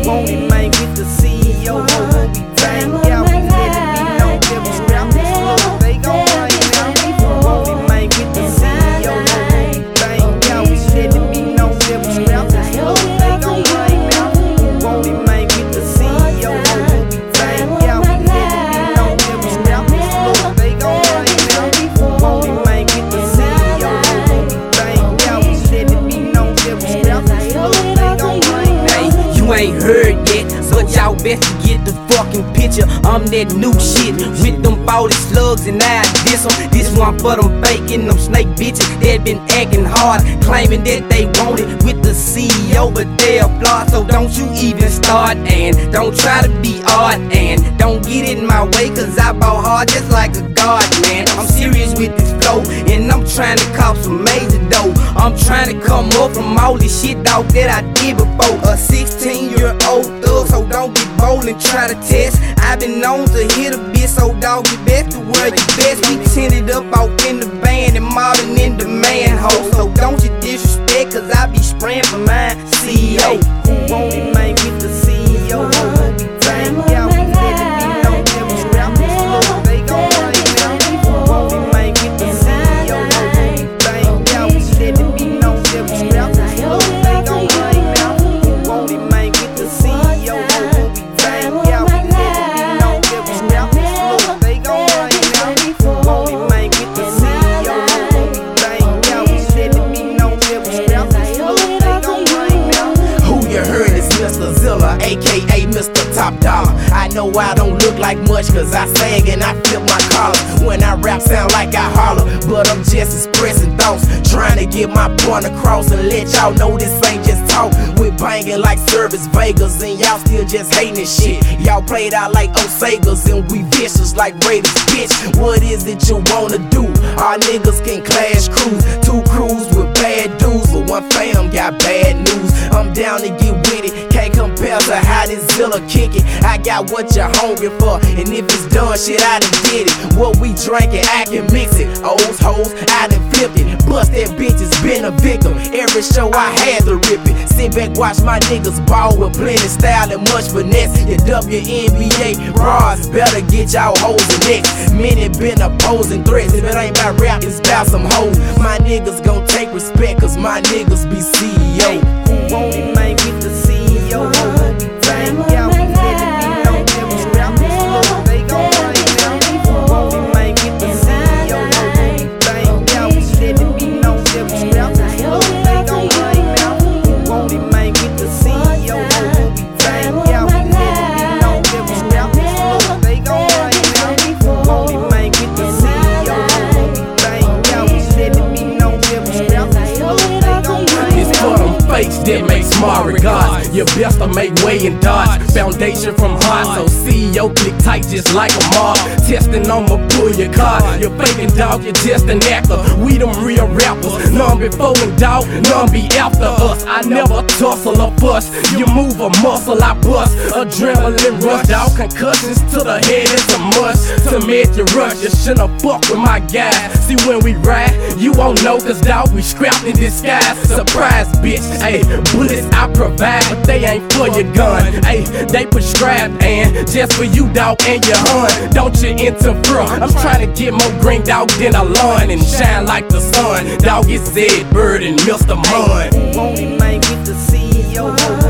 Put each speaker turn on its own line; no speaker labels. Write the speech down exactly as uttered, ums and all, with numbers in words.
Want it, man, with the C E O. When we bang out, we let it be known that we scrap this flow. They gon' bang now. Want it, man, with the C E O. When we bang out, we let it be known that we scrap this flow. They gon' bang now. Want it, man, with the C E O. When we bang out, we let it be known that we scrap this flow. They gon' bang now. Want it, man, with the C E O. When we bang out, we let it be known that we scrap this flow. They gon' bang now.
Hey, you ain't heard yet, but y'all best to get the fucking picture. I'm that new shit with them ballin' slugs, and I diss them. This one for them faking, them snake bitches that been acting hard, claiming that they want it with the C E O, but they applaud. So don't you even start, and don't try to be odd, and don't get in my way, cause I ball hard just like a god, man. I'm serious with this flow, and I'm trying to cop some major dough. I'm trying to come up from all this shit, dog, that I did before. A sixteen year old thug, so don't get bold and try to test. I've been known to hit a bit, so dog, you best to wear your best. We tinted up out in the band and mobbing in the manhole. So don't you disrespect, cause I be spraying for mine. C E O,
who want it, man, with the C E O. When we bang out, we let it be known that we scrap this flow. They gon' bang now. Who want it, man, with the C E O. When we bang out, we let it be known that we scrap this flow. They gon' bang now. Who want it, man, with the C E O. When we bang out, we let it be known that we scrap this flow. They gon' bang now. Who want it, man, with the C E O. When we bang out, we let it be known that we scrap this flow. They gon' bang now.
Who you heard is Mister Zilla, aka Mister Top Dollar. I know I don't look like much, cause I sing and I flip my collar. When I rap, sound like I holler, but I'm just expressing thoughts, trying to get my point across and let y'all know this ain't just talk. We banging like Service Vegas, and y'all still just hating this shit. Y'all played out like Osegas, and we vicious like Raiders, bitch. What is it you wanna do? Our niggas can clash crews, two crews with bad dudes, but one fam got bad news. I'm down to get with it, can't compare to how this Zilla kick it. I got what you're hungry for, and if it's done, shit, I done did it. What we drinkin', I can mix it. O's, hoes, I done flipped it. Bust that bitch, it's been a victim. Every show I had to rip it. Sit back, watch my niggas ball with plenty style and much finesse. Your W N B A bras better get y'all hoes the next. Many been opposing threats. If it ain't about rap, it's about some hoes. My niggas gon' take respect, cause my niggas be C E O.
Who want it, man, with the C E O. When we bang out, we let it be known that we scrap this flow. They gon' bang now. Who want it, man, with the C E O. When we bang out, we let it be known that we scrap this flow. They gon' bang now. Who want it, man, with the C E O. When we bang out, we let it be known that we scrap this flow. They gon' bang now. Who want it, man, with the C E O. When we bang out, we let it be known that we scrap this flow. They gon' bang now.
It's for them fakes that make smart regards. You best to make way and dodge. Foundation from heart, so C E O click tight just like a mob. Testing, I'ma pull your card. You're faking, dog, you're just an actor. We them real rappers. None before and dog, none be after us. I never tussle or fuss. You move a muscle, I bust. Adrenaline rush, dog. Concussions to the head, it's a must. To make you rush, you shouldn't fuck with my guys. See when we ride, you won't know, cause dog, we scrapped in disguise. Surprise, bitch. Ayy, bullets I provide, but they ain't for your gun. Ayy, they prescribed and just for you, dog, and your hun. Don't you interfere. I'm trying to get more green, dog, than a lawn and shine like the sun. Dog, it's Zed Bird and Mister Munn.
Who want it, man, with the C E O.